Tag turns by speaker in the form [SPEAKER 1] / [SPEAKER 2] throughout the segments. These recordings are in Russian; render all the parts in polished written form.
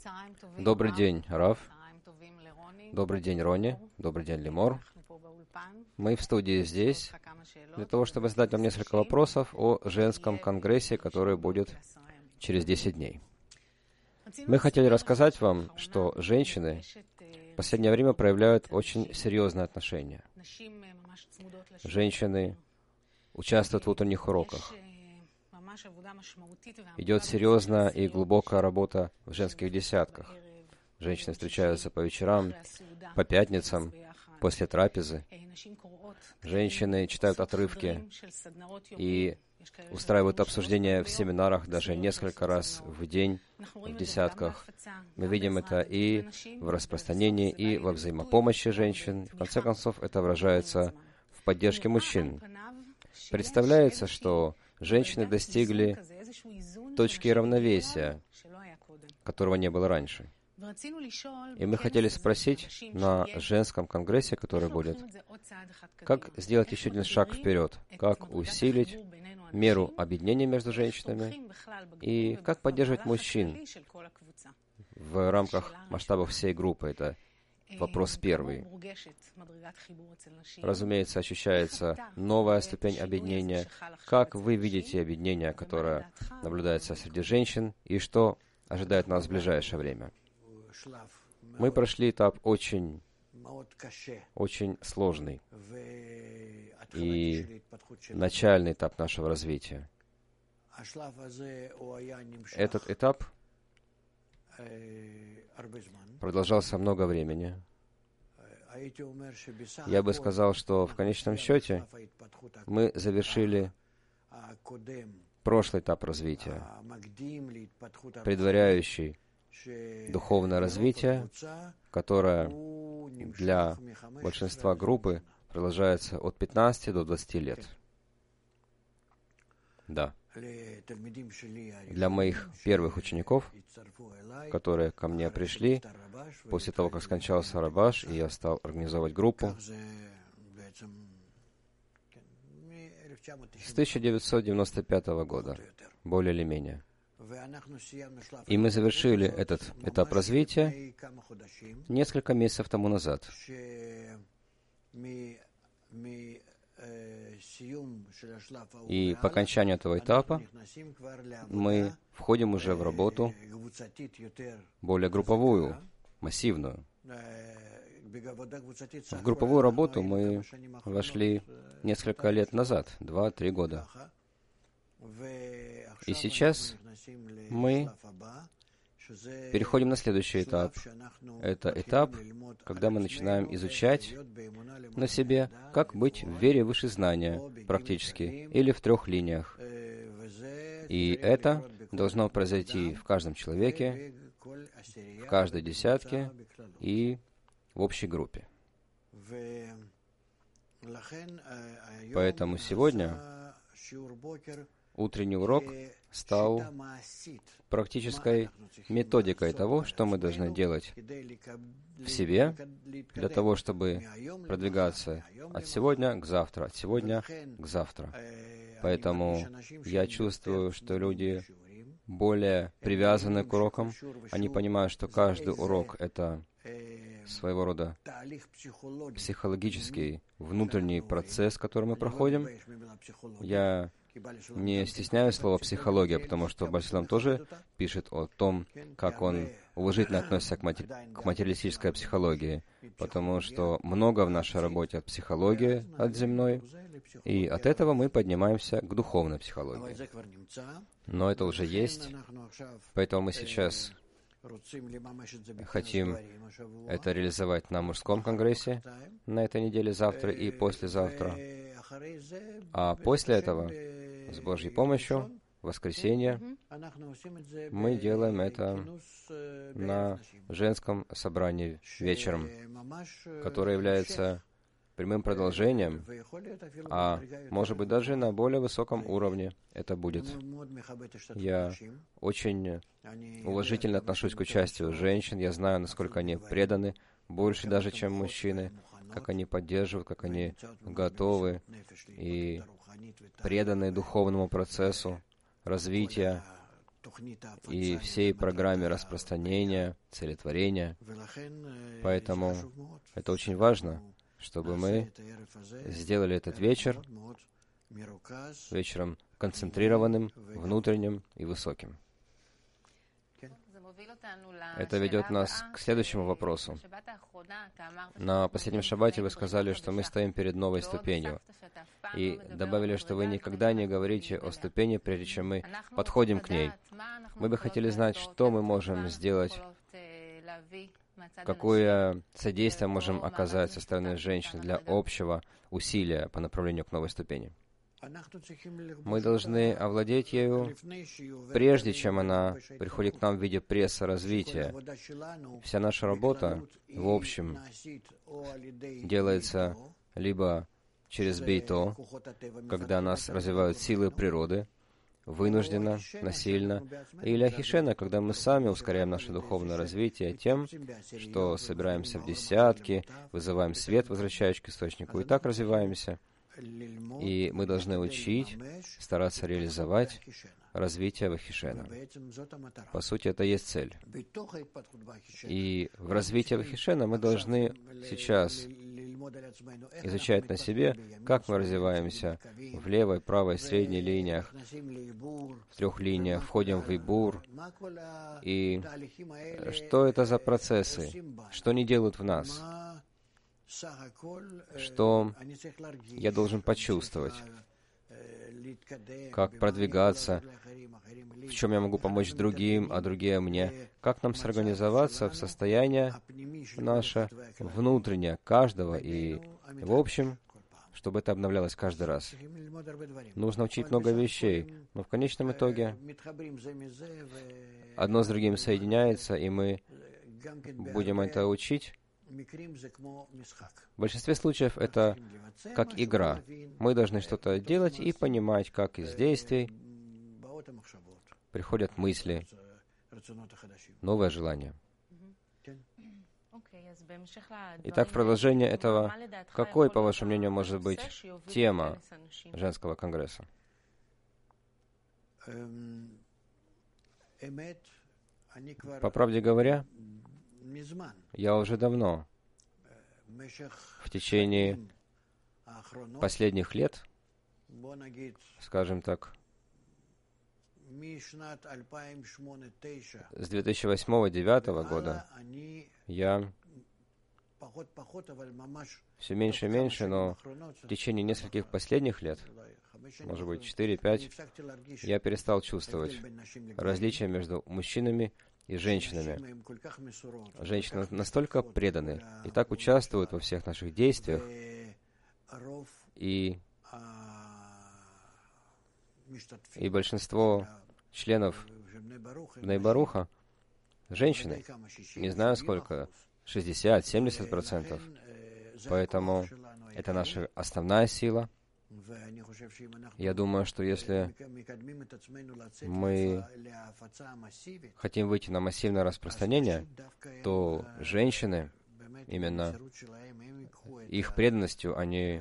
[SPEAKER 1] Добрый день, Рав. Добрый день, Рони. Добрый день, Лимор. Мы в студии здесь для того, чтобы задать вам несколько вопросов о женском конгрессе, который будет через 10 дней. Мы хотели рассказать вам, что женщины в последнее время проявляют очень серьезное отношение. Женщины участвуют в утренних уроках. Идет серьезная и глубокая работа в женских десятках. Женщины встречаются по вечерам, по пятницам, после трапезы. Женщины читают отрывки и устраивают обсуждения в семинарах даже несколько раз в день, в десятках. Мы видим это и в распространении, и во взаимопомощи женщин. В конце концов, это выражается в поддержке мужчин. Представляется, что женщины достигли точки равновесия, которого не было раньше. И мы хотели спросить на женском конгрессе, который будет, как сделать еще один шаг вперед, как усилить меру объединения между женщинами и как поддерживать мужчин в рамках масштабов всей группы. Это вопрос первый. Разумеется, ощущается новая ступень объединения. Как вы видите объединение, которое наблюдается среди женщин, и что ожидает нас в ближайшее время? Мы прошли этап очень сложный и начальный этап нашего развития. Этот этап продолжался много времени. Я бы сказал, что в конечном счете мы завершили прошлый этап развития, предваряющий духовное развитие, которое для большинства группы продолжается от 15 до 20 лет. Да. Для моих первых учеников, которые ко мне пришли, после того, как скончался Рабаш, и я стал организовывать группу, с 1995 года, более или менее. И мы завершили этот этап развития несколько месяцев тому назад. И по окончанию этого этапа мы входим уже в работу более групповую, массивную. В групповую работу мы вошли несколько лет назад, 2-3 года. И сейчас мы переходим на следующий этап. Это этап, когда мы начинаем изучать на себе, как быть в вере выше знания, практически, или в 3 линиях. И это должно произойти в каждом человеке, в каждой десятке и в общей группе. Поэтому сегодня утренний урок стал практической методикой того, что мы должны делать в себе для того, чтобы продвигаться от сегодня к завтра, от сегодня к завтра. Поэтому я чувствую, что люди более привязаны к урокам. Они понимают, что каждый урок — это своего рода психологический внутренний процесс, который мы проходим. Я не стесняюсь слова «психология», потому что Басилам тоже пишет о том, как он уважительно относится к материалистической психологии, потому что много в нашей работе от психологии, от земной, и от этого мы поднимаемся к духовной психологии. Но это уже есть, поэтому мы сейчас хотим это реализовать на мужском конгрессе на этой неделе, завтра и послезавтра. А после этого, с Божьей помощью, в воскресенье, мы делаем это на женском собрании вечером, которое является прямым продолжением, а может быть даже на более высоком уровне это будет. Я очень уважительно отношусь к участию женщин, я знаю, насколько они преданы, больше даже, чем мужчины, как они поддерживают, как они готовы и преданы духовному процессу развития и всей программе распространения, целетворения. Поэтому это очень важно, чтобы мы сделали этот вечер вечером концентрированным, внутренним и высоким. Это ведет нас к следующему вопросу. На последнем шаббате вы сказали, что мы стоим перед новой ступенью, и добавили, что вы никогда не говорите о ступени, прежде чем мы подходим к ней. Мы бы хотели знать, что мы можем сделать, какое содействие можем оказать со стороны женщин для общего усилия по направлению к новой ступени. Мы должны овладеть ею, прежде чем она приходит к нам в виде пресса развития. Вся наша работа, в общем, делается либо через бейто, когда нас развивают силы природы, вынужденно, насильно, или ахишена, когда мы сами ускоряем наше духовное развитие тем, что собираемся в десятки, вызываем свет, возвращающий к источнику, и так развиваемся. И мы должны учить, стараться реализовать развитие Вахишена. По сути, это и есть цель. И в развитии Вахишена мы должны сейчас изучать на себе, как мы развиваемся в левой, правой, средней линиях, в трех линиях, входим в Ибур, и что это за процессы, что они делают в нас, что я должен почувствовать, как продвигаться, в чем я могу помочь другим, а другие мне, как нам сорганизоваться в состояние наше внутреннее, каждого, и в общем, чтобы это обновлялось каждый раз. Нужно учить много вещей, но в конечном итоге одно с другим соединяется, и мы будем это учить. В большинстве случаев это как игра. Мы должны что-то делать и понимать, как из действий приходят мысли, новое желание. Итак, в продолжение этого, какой, по вашему мнению, может быть тема женского конгресса? По правде говоря, я уже давно, в течение последних лет, скажем так, с 2008-2009 года, я все меньше и меньше, но в течение нескольких последних лет, может быть, 4-5, я перестал чувствовать различия между мужчинами и женщинами. Женщины настолько преданы и так участвуют во всех наших действиях, и большинство членов Бней Баруха женщины, не знаю сколько, 60-70%. Поэтому это наша основная сила. Я думаю, что если мы хотим выйти на массивное распространение, то женщины, именно их преданностью, они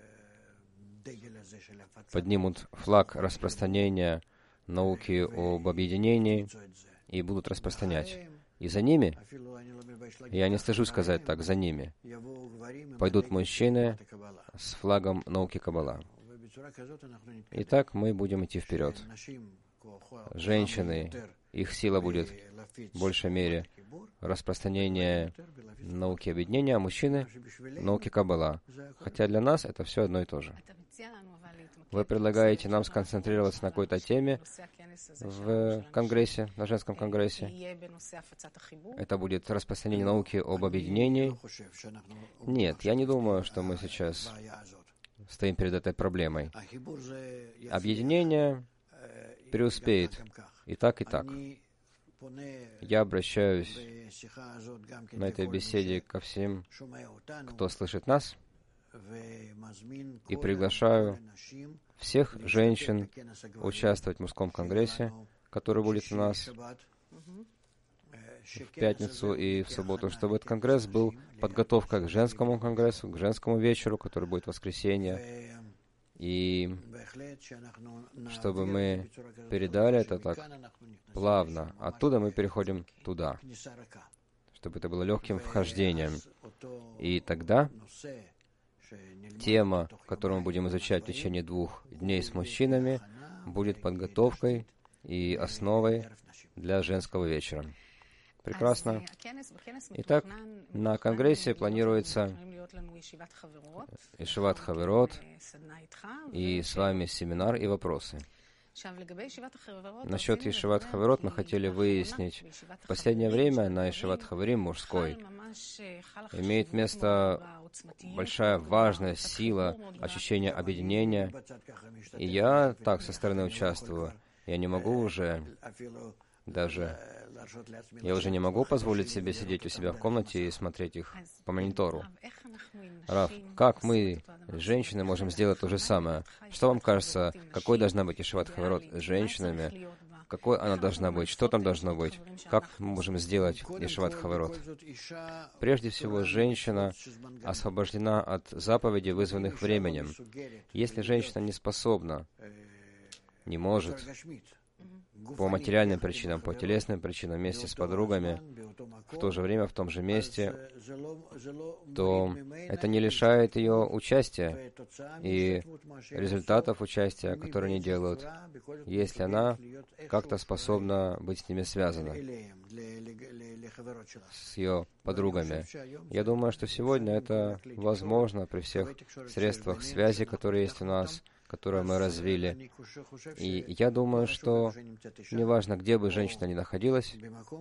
[SPEAKER 1] поднимут флаг распространения науки об объединении и будут распространять. И за ними, я не стыжусь сказать так, за ними пойдут мужчины с флагом науки Каббала. Итак, мы будем идти вперед. Женщины, их сила будет в большей мере распространение науки объединения, а мужчины — науки Каббала. Хотя для нас это все одно и то же. Вы предлагаете нам сконцентрироваться на какой-то теме в конгрессе, на женском конгрессе. Это будет распространение науки об объединении. Нет, я не думаю, что мы сейчас стоим перед этой проблемой. Объединение преуспеет и так, и так. Я обращаюсь на этой беседе ко всем, кто слышит нас, и приглашаю всех женщин участвовать в мужском конгрессе, который будет у нас в пятницу и в субботу, чтобы этот конгресс был подготовкой к женскому конгрессу, к женскому вечеру, который будет в воскресенье. И чтобы мы передали это так плавно, оттуда мы переходим туда, чтобы это было легким вхождением. И тогда тема, которую мы будем изучать в течение 2 дней с мужчинами, будет подготовкой и основой для женского вечера. Прекрасно. Итак, на конгрессе планируется Ешиват Хаверот, и с вами семинар и вопросы. Насчет Ешиват Хаверот мы хотели выяснить. В последнее время на Ешиват Хаверим мужской имеет место большая важная сила, ощущение объединения. И я так со стороны участвую. Я не могу уже я уже не могу позволить себе сидеть у себя в комнате и смотреть их по монитору. Рав, как мы, женщины, можем сделать то же самое? Что вам кажется, какой должна быть Ешиват Хаверот с женщинами? Какой она должна быть? Что там должно быть? Как мы можем сделать Ешиват Хаверот? Прежде всего, женщина освобождена от заповедей, вызванных временем. Если женщина не способна, не может, по материальным причинам, по телесным причинам, вместе с подругами, в то же время, в том же месте, то это не лишает ее участия и результатов участия, которые они делают, если она как-то способна быть с ними связана, с ее подругами. Я думаю, что сегодня это возможно при всех средствах связи, которые есть у нас, которое мы развили. И я думаю, что неважно, где бы женщина ни находилась,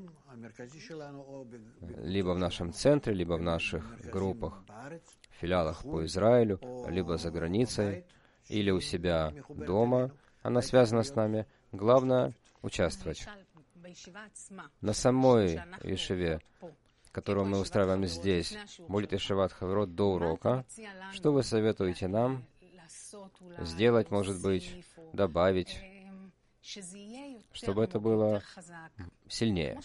[SPEAKER 1] либо в нашем центре, либо в наших группах, филиалах по Израилю, либо за границей, или у себя дома, она связана с нами. Главное — участвовать. На самой Ешиве, которую мы устраиваем здесь, будет Ешиват Хаверот до урока. Что вы советуете нам сделать, может быть, добавить, чтобы это было сильнее?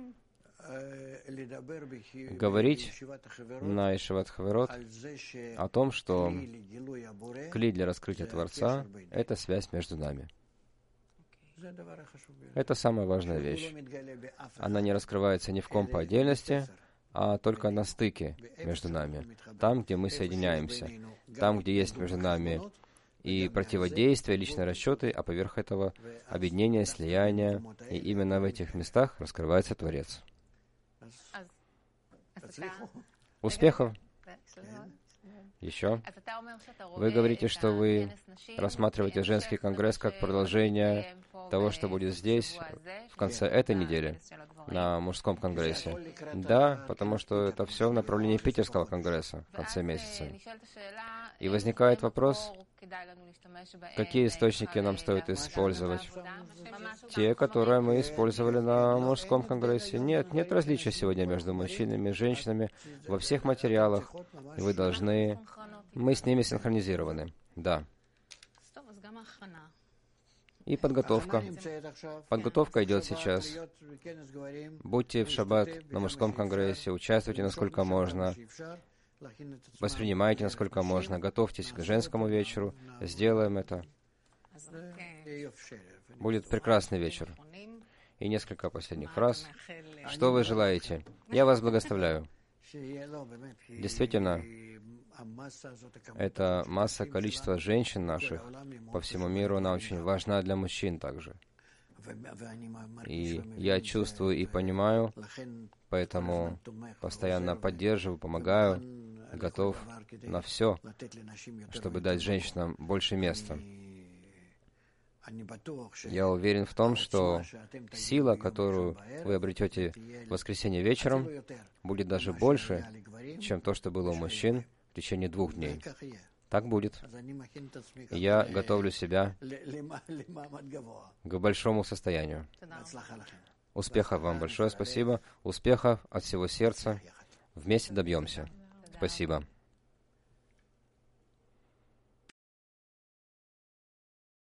[SPEAKER 1] Говорить на Ешиват Хаверот о том, что кли для раскрытия Творца — это связь между нами. Это самая важная вещь. Она не раскрывается ни в ком по отдельности, а только на стыке между нами, там, где мы соединяемся, там, где есть между нами и противодействие, личные расчеты, а поверх этого объединение, слияние, и именно в этих местах раскрывается Творец. Успехов! Еще. Вы говорите, что вы рассматриваете женский конгресс как продолжение того, что будет здесь в конце этой недели, на мужском конгрессе. Да, потому что это все в направлении питерского конгресса в конце месяца. И возникает вопрос, какие источники нам стоит использовать? Те, которые мы использовали на мужском конгрессе. Нет различия сегодня между мужчинами и женщинами во всех материалах. И вы должны... Мы с ними синхронизированы. Да. И подготовка. Подготовка идет сейчас. Будьте в шаббат на мужском конгрессе, участвуйте насколько можно, воспринимайте насколько можно, готовьтесь к женскому вечеру, сделаем это. Будет прекрасный вечер. И несколько последних фраз. Что вы желаете? Я вас благословляю. Действительно, эта масса, количество женщин наших по всему миру, она очень важна для мужчин также. И я чувствую и понимаю, поэтому постоянно поддерживаю, помогаю, готов на все, чтобы дать женщинам больше места. Я уверен в том, что сила, которую вы обретете в воскресенье вечером, будет даже больше, чем то, что было у мужчин в течение 2 дней. Так будет. Я готовлю себя к большому состоянию. Успехов вам большое спасибо. Успехов от всего сердца. Вместе добьемся. Спасибо.